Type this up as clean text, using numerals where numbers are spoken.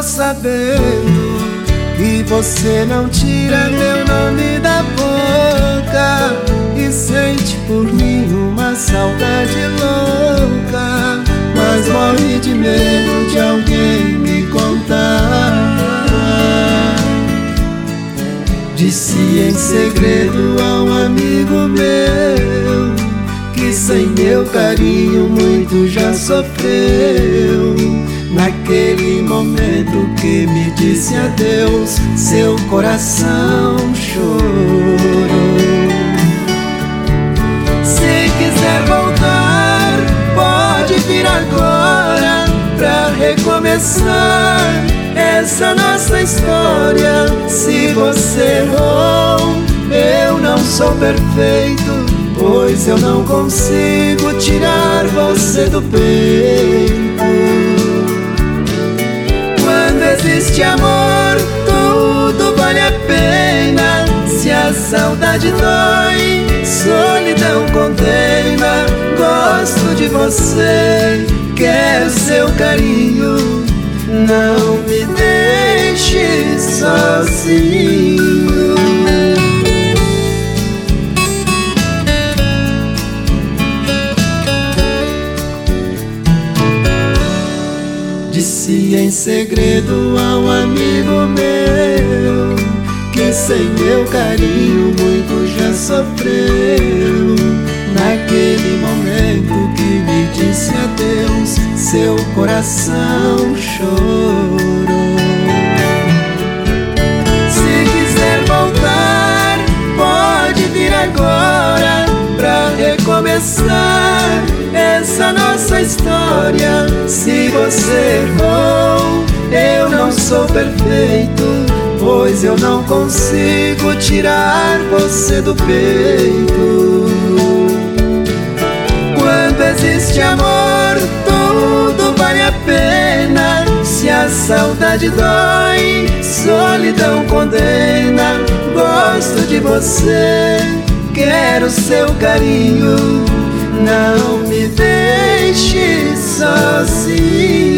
tô sabendo que você não tira meu nome da boca e sente por mim uma saudade louca, mas morre de medo de alguém me contar. Disse em segredo a um amigo meu que sem meu carinho muito já sofreu. Naquele momento que me disse adeus, seu coração chorou. Se quiser voltar, pode vir agora pra recomeçar essa nossa história. Se você errou, eu não sou perfeito, pois eu não consigo tirar você do peito. Quando existe amor, tudo vale a pena. Se a saudade dói, solidão condena. Gosto de você, quero seu carinho, não me deixe sozinho. Disse em segredo a um amigo meu que sem meu carinho muito já sofreu. Naquele momento que me disse adeus, seu coração chorou. Se quiser voltar, pode vir agora pra recomeçar essa nossa história. Se você errou, eu não sou perfeito, pois eu não consigo tirar você do peito. Quando existe amor, tudo vale a pena. Se a saudade dói, solidão condena. Gosto de você, quero seu carinho, não me deixe sozinho.